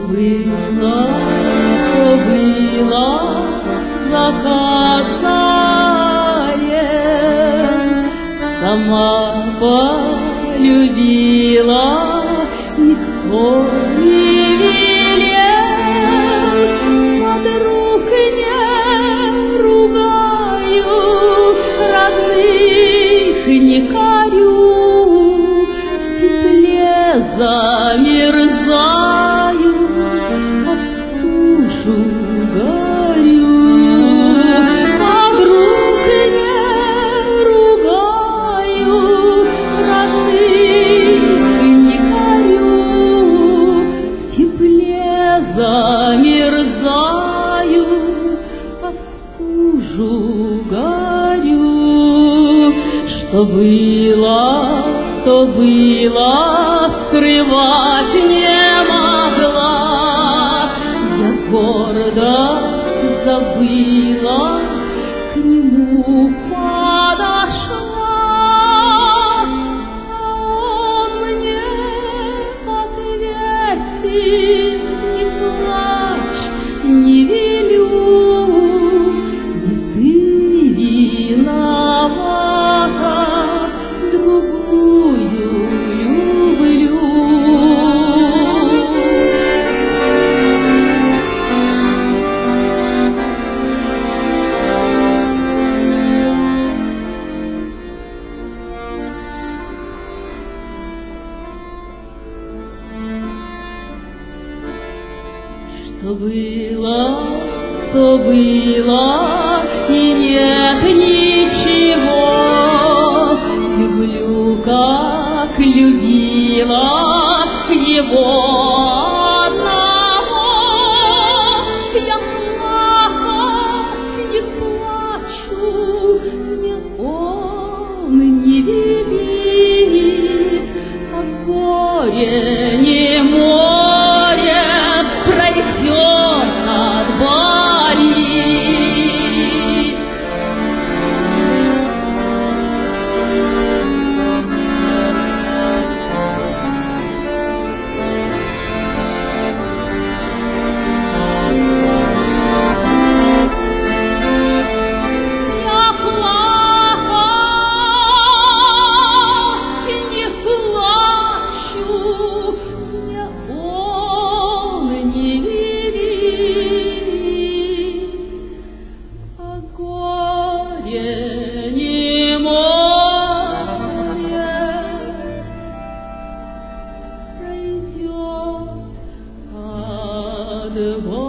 что было, заказает, сама полюбила, никто не велел, подруг не ругаю, родных не корю, в тепле замерзаю, под сушу горю. Подруг не ругаю, родных не корю, в тепле замерзаю, под стужу горю. Что было, то было, скрывать не могла. Я гордо забыла, к нему подошла. Он мне ответил: не плачь, не велю, не ты виновата, другую люблю. Что было, то было, и нет ничего. Люблю, как любила его одного. Я плакать не плачу, мне он не велит, а горе не море пройдет от боли. Я плакать не плачу, мне он не велит, а горе не море пройдет от боли.